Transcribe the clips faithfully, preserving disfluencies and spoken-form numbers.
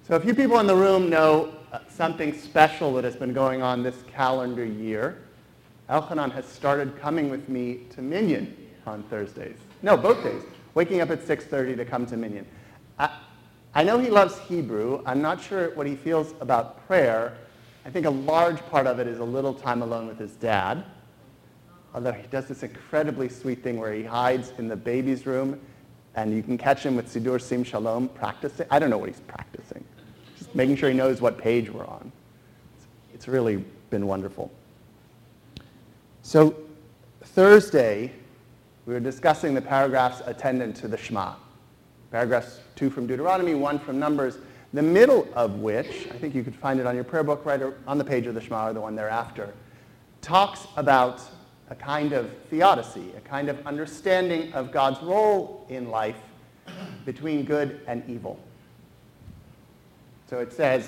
So a few people in the room know uh, something special that has been going on this calendar year. Elchanan has started coming with me to Minyan on Thursdays. No, both days. Waking up at six thirty to come to Minyan. I, I know he loves Hebrew. I'm not sure what he feels about prayer. I think a large part of it is a little time alone with his dad. Although he does this incredibly sweet thing where he hides in the baby's room and you can catch him with Sidur Sim Shalom practicing. I don't know what he's practicing. Just making sure he knows what page we're on. It's really been wonderful. So Thursday, we were discussing the paragraphs attendant to the Shema. Paragraphs two from Deuteronomy, one from Numbers, the middle of which, I think you could find it on your prayer book right on the page of the Shema or the one thereafter, talks about a kind of theodicy, a kind of understanding of God's role in life between good and evil. So it says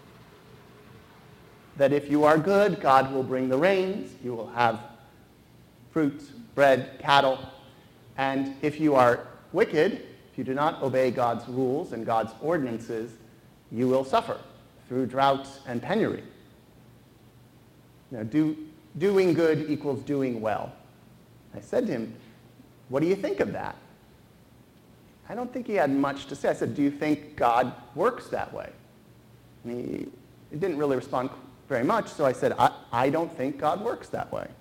that if you are good, God will bring the rains, you will have fruit, bread, cattle, and if you are wicked, if you do not obey God's rules and God's ordinances, you will suffer through drought and penury. Now, do, doing good equals doing well. I said to him, what do you think of that? I don't think he had much to say. I said, do you think God works that way? And he, he didn't really respond very much, so I said, I, I don't think God works that way.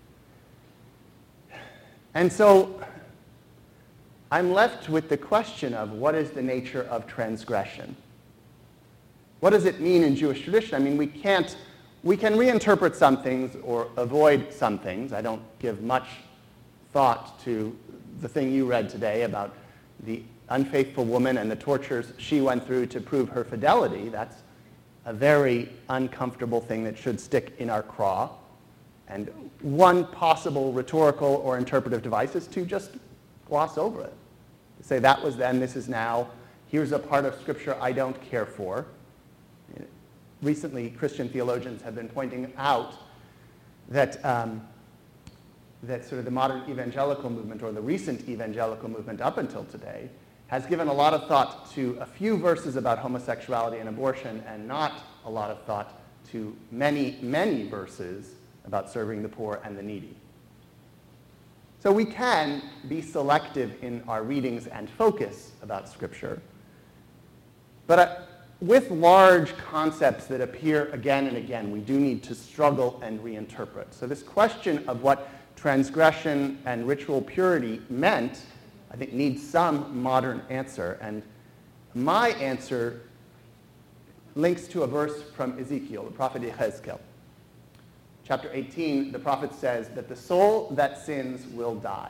And so I'm left with the question of what is the nature of transgression? What does it mean in Jewish tradition? I mean, we can't, we can reinterpret some things or avoid some things. I don't give much thought to the thing you read today about the unfaithful woman and the tortures she went through to prove her fidelity. That's a very uncomfortable thing that should stick in our craw. And one possible rhetorical or interpretive device is to just gloss over it. To say that was then, this is now, here's a part of Scripture I don't care for. Recently, Christian theologians have been pointing out that, um, that sort of the modern evangelical movement, or the recent evangelical movement up until today, has given a lot of thought to a few verses about homosexuality and abortion and not a lot of thought to many, many verses about serving the poor and the needy. So we can be selective in our readings and focus about Scripture, but uh, with large concepts that appear again and again, we do need to struggle and reinterpret. So this question of what transgression and ritual purity meant, I think, needs some modern answer. And my answer links to a verse from Ezekiel, the prophet Yechezkel. Chapter eighteen, the prophet says that the soul that sins will die.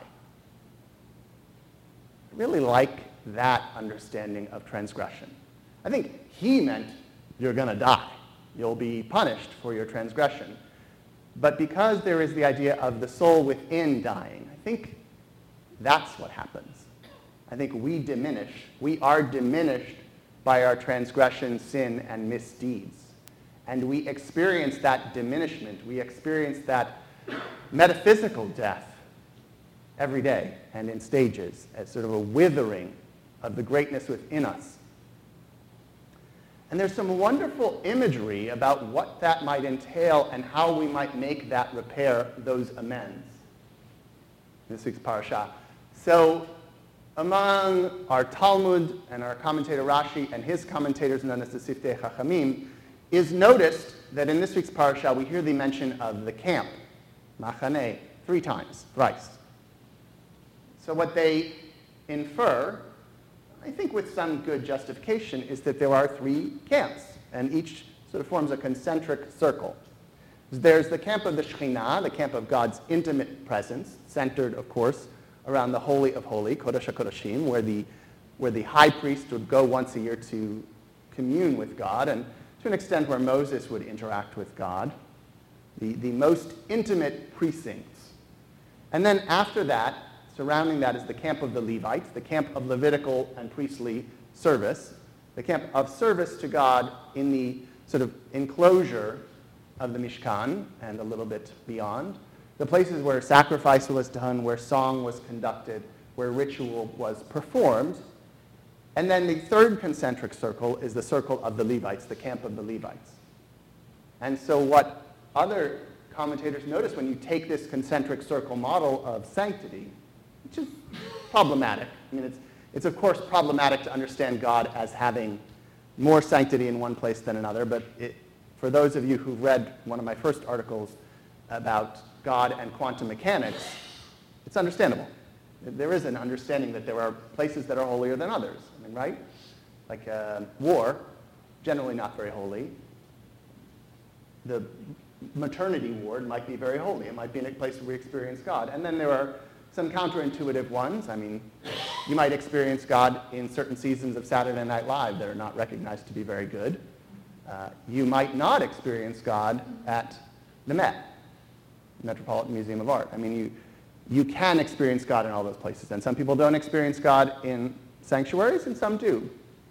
I really like that understanding of transgression. I think he meant you're going to die. You'll be punished for your transgression. But because there is the idea of the soul within dying, I think that's what happens. I think we diminish. We are diminished by our transgression, sin, and misdeeds. And we experience that diminishment. We experience that metaphysical death every day and in stages as sort of a withering of the greatness within us. And there's some wonderful imagery about what that might entail and how we might make that repair, those amends. This week's parasha. So among our Talmud and our commentator Rashi and his commentators known as the Siftei Chachamim, is noticed that in this week's parasha we hear the mention of the camp, Machaneh, three times, thrice. So what they infer, I think with some good justification, is that there are three camps, and each sort of forms a concentric circle. There's the camp of the Shekhinah, the camp of God's intimate presence, centered, of course, around the Holy of Holies, Kodesh HaKodashim, where the, where the high priest would go once a year to commune with God, and to an extent where Moses would interact with God, the, the most intimate precincts. And then after that, surrounding that is the camp of the Levites, the camp of Levitical and priestly service, the camp of service to God in the sort of enclosure of the Mishkan and a little bit beyond, the places where sacrifice was done, where song was conducted, where ritual was performed. And then the third concentric circle is the circle of the Levites, the camp of the Levites. And so what other commentators notice when you take this concentric circle model of sanctity, which is problematic. I mean, it's, it's of course problematic to understand God as having more sanctity in one place than another, but it, for those of you who've read one of my first articles about God and quantum mechanics, it's understandable. There is an understanding that there are places that are holier than others, I mean, right? Like uh, war, generally not very holy. The maternity ward might be very holy. It might be in a place where we experience God. And then there are some counterintuitive ones. I mean, you might experience God in certain seasons of Saturday Night Live that are not recognized to be very good. Uh, you might not experience God at the Met, Metropolitan Museum of Art. I mean, you, you can experience God in all those places. And some people don't experience God in sanctuaries, and some do.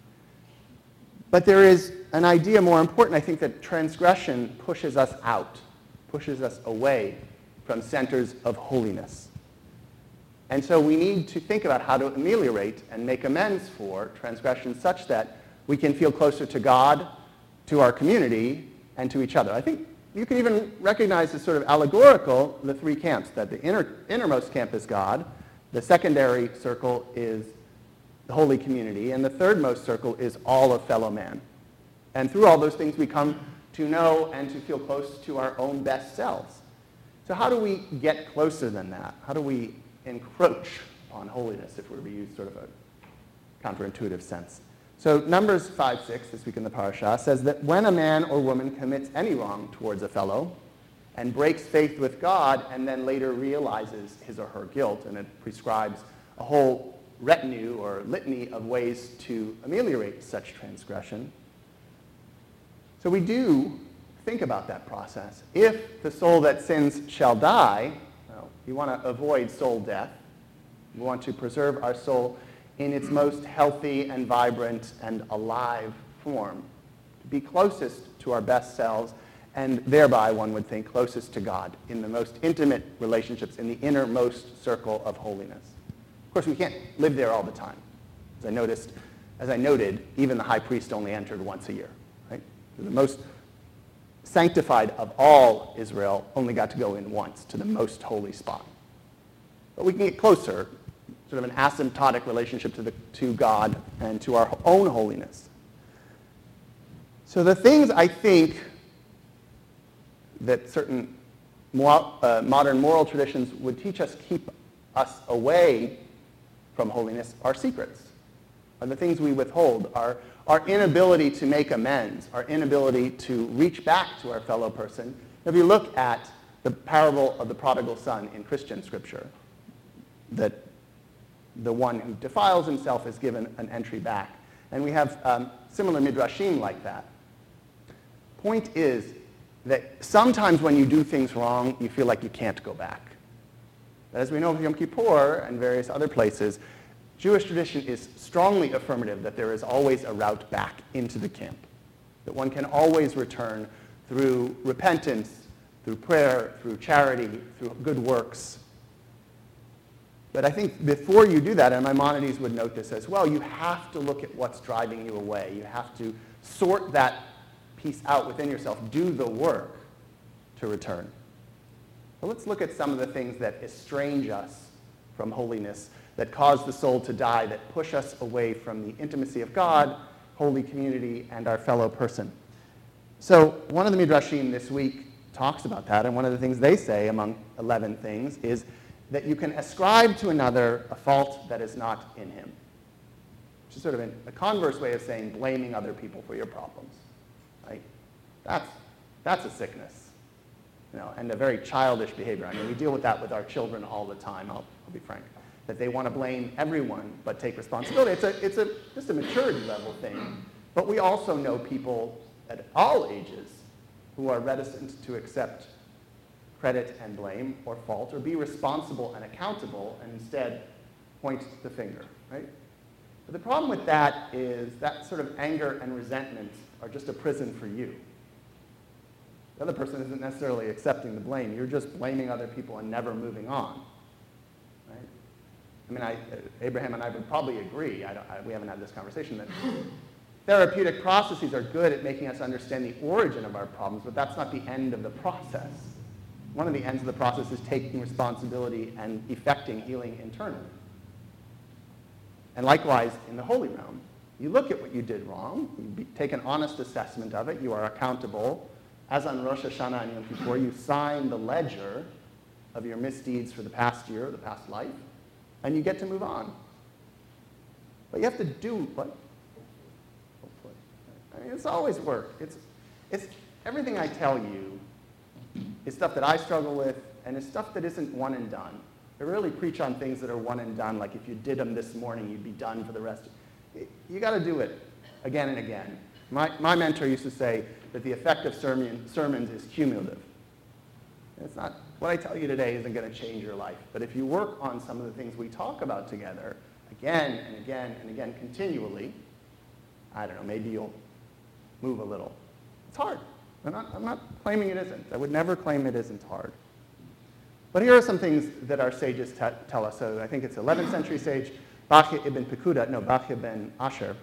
But there is an idea more important, I think, that transgression pushes us out, pushes us away from centers of holiness. And so we need to think about how to ameliorate and make amends for transgression such that we can feel closer to God, to our community, and to each other. I think you can even recognize as sort of allegorical the three camps, that the inner, innermost camp is God, the secondary circle is the holy community, and the thirdmost circle is all of fellow man. And through all those things we come to know and to feel close to our own best selves. So how do we get closer than that? How do we encroach on holiness, if we were to use sort of a counterintuitive sense? So Numbers five six, this week in the parashah, says that when a man or woman commits any wrong towards a fellow and breaks faith with God and then later realizes his or her guilt, and it prescribes a whole retinue or litany of ways to ameliorate such transgression. So we do think about that process. If the soul that sins shall die, well, we want to avoid soul death. We want to preserve our soul in its most healthy and vibrant and alive form, to be closest to our best selves, and thereby, one would think, closest to God in the most intimate relationships, in the innermost circle of holiness. Of course, we can't live there all the time. As I noticed, as I noted, even the high priest only entered once a year. Right? The most sanctified of all Israel only got to go in once to the most holy spot. But we can get closer, sort of an asymptotic relationship to, the, to God and to our own holiness. So the things I think that certain more, uh, modern moral traditions would teach us keep us away from holiness are secrets, are the things we withhold, are our inability to make amends, our inability to reach back to our fellow person. If you look at the parable of the prodigal son in Christian scripture, that the one who defiles himself is given an entry back. And we have um, similar midrashim like that. Point is that sometimes when you do things wrong, you feel like you can't go back. But as we know from Yom Kippur and various other places, Jewish tradition is strongly affirmative that there is always a route back into the camp, that one can always return through repentance, through prayer, through charity, through good works. But I think before you do that, and Maimonides would note this as well, you have to look at what's driving you away. You have to sort that piece out within yourself, do the work to return. So let's look at some of the things that estrange us from holiness, that cause the soul to die, that push us away from the intimacy of God, holy community, and our fellow person. So one of the midrashim this week talks about that, and one of the things they say, among eleven things, is that you can ascribe to another a fault that is not in him, which is sort of an, a converse way of saying blaming other people for your problems. Right? That's, that's a sickness, you know, and a very childish behavior. I mean, we deal with that with our children all the time, I'll, I'll be frank, that they want to blame everyone but take responsibility. It's, a, it's a, just a maturity level thing, but we also know people at all ages who are reticent to accept credit and blame or fault, or be responsible and accountable, and instead point the finger, right? But the problem with that is that sort of anger and resentment are just a prison for you. The other person isn't necessarily accepting the blame. You're just blaming other people and never moving on, right? I mean, I, Abraham and I would probably agree, I don't, I, we haven't had this conversation, that therapeutic processes are good at making us understand the origin of our problems, but that's not the end of the process. One of the ends of the process is taking responsibility and effecting healing internally. And likewise, in the holy realm, you look at what you did wrong, you be, take an honest assessment of it, you are accountable. As on Rosh Hashanah and Yom Kippur, you sign the ledger of your misdeeds for the past year, the past life, and you get to move on. But you have to do what? Hopefully. I mean, it's always work. It's, it's everything I tell you is stuff that I struggle with, and it's stuff that isn't one and done. I really preach on things that are one and done, like if you did them this morning, you'd be done for the rest. You got to do it again and again. My, my mentor used to say that the effect of sermon, sermons is cumulative. It's not, what I tell you today isn't going to change your life. But if you work on some of the things we talk about together, again and again and again, continually, I don't know, maybe you'll move a little. It's hard. I'm not, I'm not claiming it isn't. I would never claim it isn't hard. But here are some things that our sages t- tell us. So I think it's eleventh century sage, Bachya ibn Pekuda, no, Bachya ibn Asher.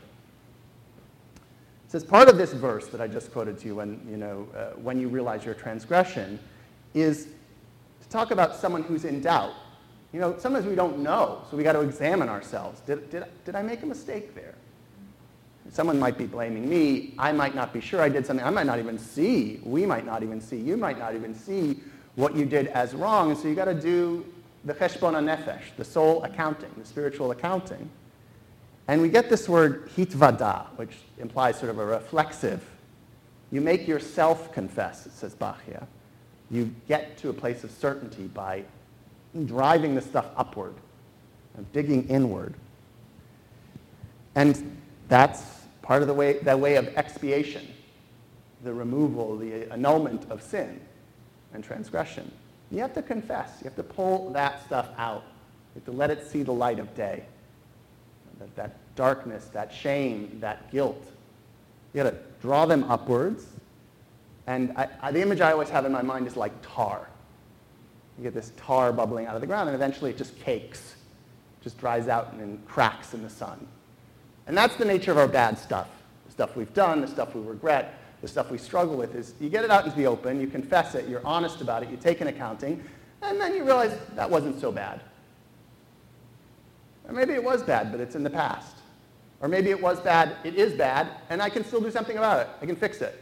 Says part of this verse that I just quoted to you, when you know, uh, when you realize your transgression, is to talk about someone who's in doubt. You know, sometimes we don't know, so we got to examine ourselves. Did, did, did I make a mistake there? Someone might be blaming me. I might not be sure I did something. I might not even see. We might not even see. You might not even see what you did as wrong. And so you got to do the cheshbon hanefesh, the soul accounting, the spiritual accounting. And we get this word hitvada, which implies sort of a reflexive. You make yourself confess, it says Bachya. You get to a place of certainty by driving the stuff upward, and digging inward. And that's part of the way, that way of expiation, the removal, the annulment of sin and transgression. You have to confess. You have to pull that stuff out. You have to let it see the light of day. That, that darkness, that shame, that guilt. You got to draw them upwards. And I, I, the image I always have in my mind is like tar. You get this tar bubbling out of the ground, and eventually it just cakes, just dries out and then cracks in the sun. And that's the nature of our bad stuff. The stuff we've done, the stuff we regret, the stuff we struggle with is you get it out into the open, you confess it, you're honest about it, you take an accounting, and then you realize that wasn't so bad. Or maybe it was bad, but it's in the past. Or maybe it was bad, it is bad, and I can still do something about it. I can fix it.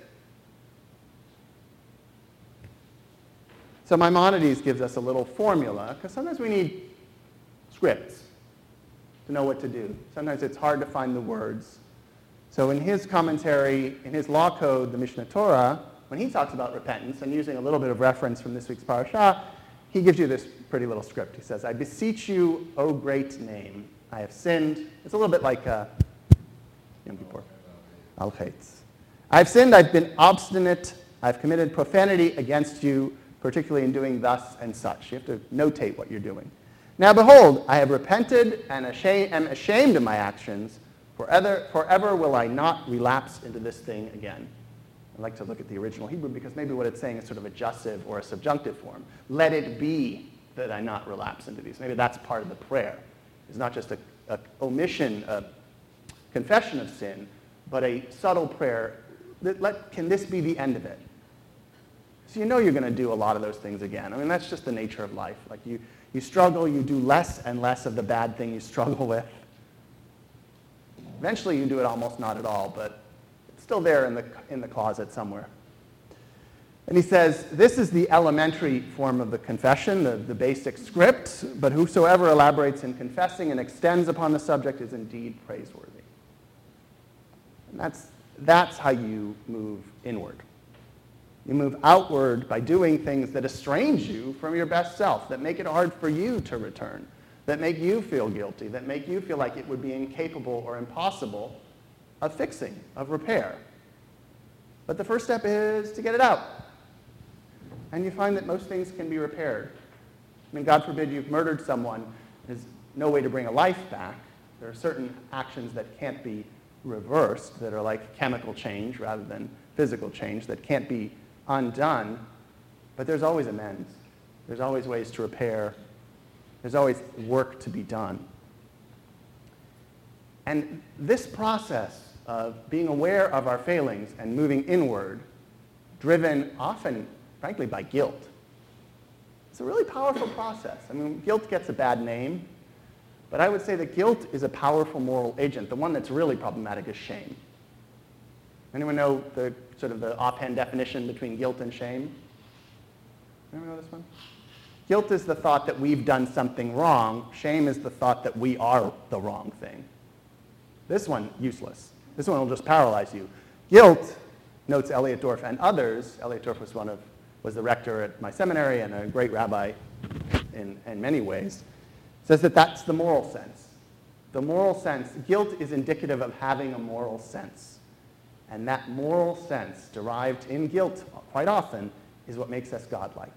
So Maimonides gives us a little formula, because sometimes we need scripts to know what to do. Sometimes it's hard to find the words. So in his commentary, in his law code, the Mishnah Torah, when he talks about repentance, and using a little bit of reference from this week's parashah, he gives you this pretty little script. He says, I beseech you, O great name, I have sinned. It's a little bit like uh, Yom Kippur. Al Chetz. I've sinned, I've been obstinate, I've committed profanity against you, particularly in doing thus and such. You have to notate what you're doing. Now behold, I have repented and ashamed, am ashamed of my actions. Forever, forever will I not relapse into this thing again. I like to look at the original Hebrew because maybe what it's saying is sort of a adjussive or a subjunctive form. Let it be that I not relapse into these. Maybe that's part of the prayer. It's not just a, a omission, a confession of sin, but a subtle prayer. That let, can this be the end of it? So you know you're going to do a lot of those things again. I mean, that's just the nature of life. Like you, you struggle, you do less and less of the bad thing you struggle with. Eventually you do it almost not at all, but it's still there in the, in the closet somewhere. And he says, this is the elementary form of the confession, the, the basic script, but whosoever elaborates in confessing and extends upon the subject is indeed praiseworthy. And that's, that's how you move inward. You move outward by doing things that estrange you from your best self, that make it hard for you to return, that make you feel guilty, that make you feel like it would be incapable or impossible of fixing, of repair. But the first step is to get it out. And you find that most things can be repaired. I mean, God forbid you've murdered someone. There's no way to bring a life back. There are certain actions that can't be reversed, that are like chemical change rather than physical change, that can't be undone. But there's always amends. There's always ways to repair. There's always work to be done. And this process of being aware of our failings and moving inward, driven often, frankly, by guilt, it's a really powerful process. I mean, guilt gets a bad name, but I would say that guilt is a powerful moral agent. The one that's really problematic is shame. Anyone know the sort of the offhand definition between guilt and shame? Anyone know this one? Guilt is the thought that we've done something wrong. Shame is the thought that we are the wrong thing. This one, useless. This one will just paralyze you. Guilt, notes Elliot Dorff and others. Elliot Dorff was one of was the rector at my seminary and a great rabbi in, in many ways, says that that's the moral sense. The moral sense, guilt is indicative of having a moral sense. And that moral sense, derived in guilt quite often, is what makes us godlike.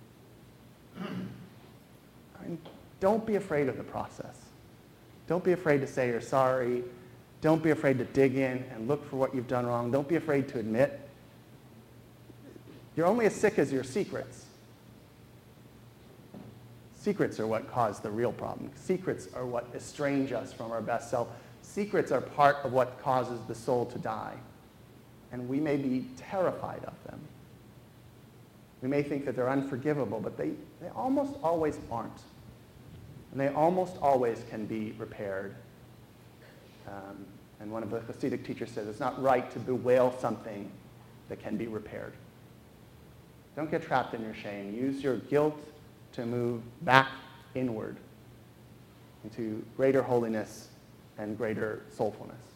I mean, don't be afraid of the process. Don't be afraid to say you're sorry. Don't be afraid to dig in and look for what you've done wrong. Don't be afraid to admit. You're only as sick as your secrets. Secrets are what cause the real problem. Secrets are what estrange us from our best self. Secrets are part of what causes the soul to die. And we may be terrified of them. We may think that they're unforgivable, but they, they almost always aren't. And they almost always can be repaired. Um, and one of the Hasidic teachers says it's not right to bewail something that can be repaired. Don't get trapped in your shame. Use your guilt to move back inward into greater holiness and greater soulfulness.